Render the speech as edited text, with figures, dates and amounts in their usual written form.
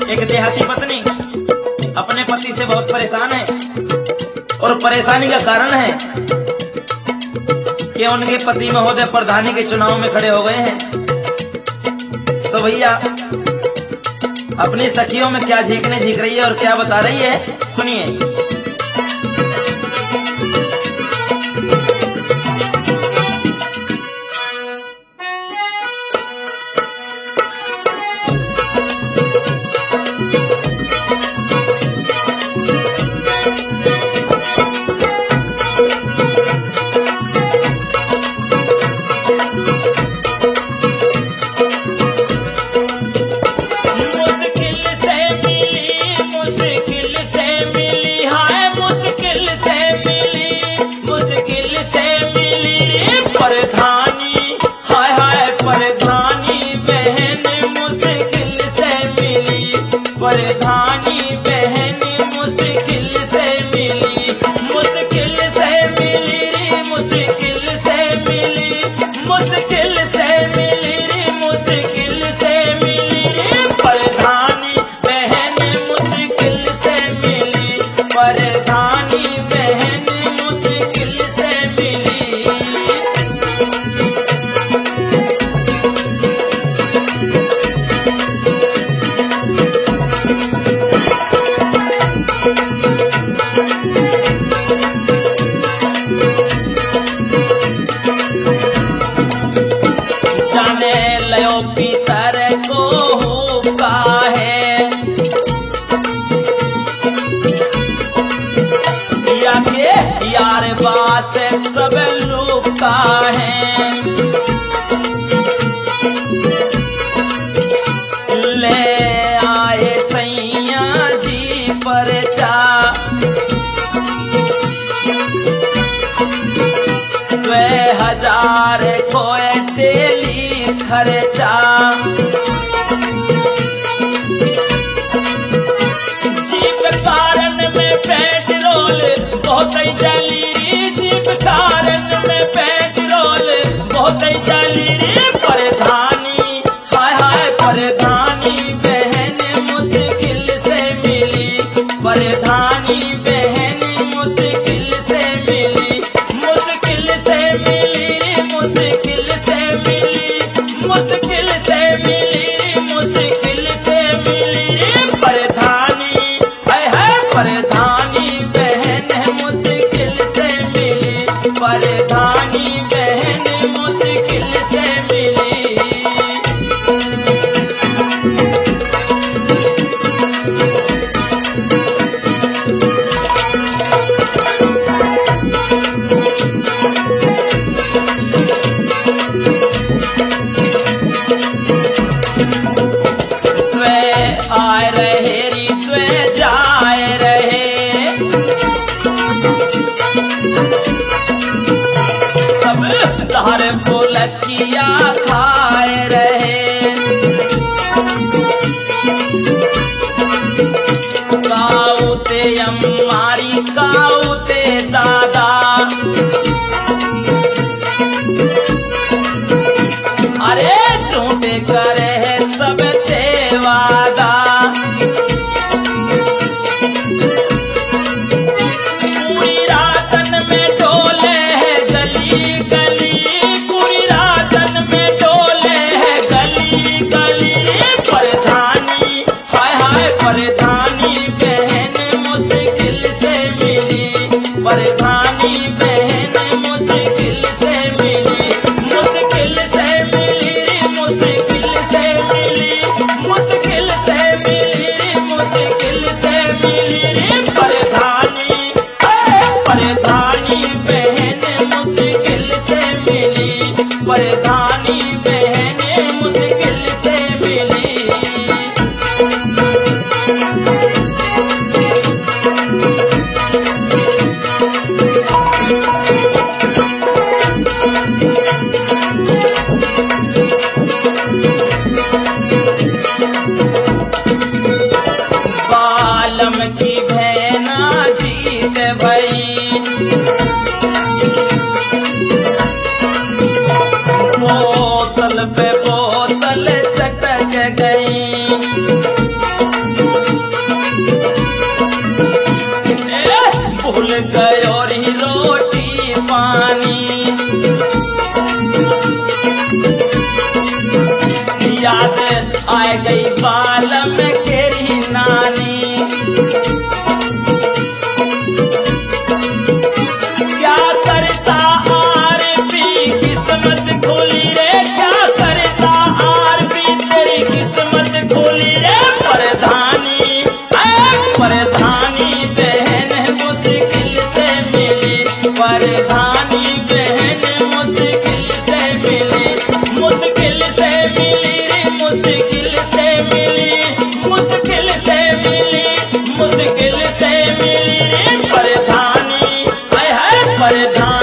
एक देहाती पत्नी अपने पति से बहुत परेशान है और परेशानी का कारण है कि उनके पति महोदय प्रधानी के चुनाव में खड़े हो गए हैं। तो भैया अपनी सखियों में क्या झीकने झीक रही है और क्या बता रही है, सुनिए। परधानी बहन मुश्किल से मिली, मुश्किल से मिली रे, मुश्किल से मिली, मुश्किल से मिली रे, मुश्किल से मिली रे। परधानी बहन मुश्किल से मिली, परधानी बहन मुश्किल से मिली। पितर को हुक्का है या के यार बास सब लुका है। ले आए सैया जी परचा, हजार खोए डेली खर्चा। जीप कारण में पेट्रोल बहुत ही जली, जीप कारण में पेट्रोल बहुत ही जली रे। परधानी हाय हाय परधानी बहन मुश्किल से मिली, परधानी बहन मुश्किल से मिली, मुश्किल से मिली रे, मुश्किल से मिली, मुश्किल से मिली, मुश्किल से मिली। परधानी है परधानी बहन मुश्किल से मिली, परधानी बहन मुश्किल से मिली। आए रहे ऋतु जाए रहे, सब धार पुलकिया खाए रहे। काउते अम्मारी काउते दादा, अरे झूठे करे सब वादा। पूरी रातन में डोले है गली गली, पूरी रातन में डोले है गली गली। परधानी हाय हाय परधानी बहन मुश्किल से मिली, परधानी बहन मुश्किल से मिली, मुश्किल से मिली रे, मुश्किल से मिली, मुश्किल से मिली रे, मुश्किल से मिली रे। परधानी परधानी बहन मुश्किल से मिली, परधानी बहन मुश्किल से मिली। प्रधान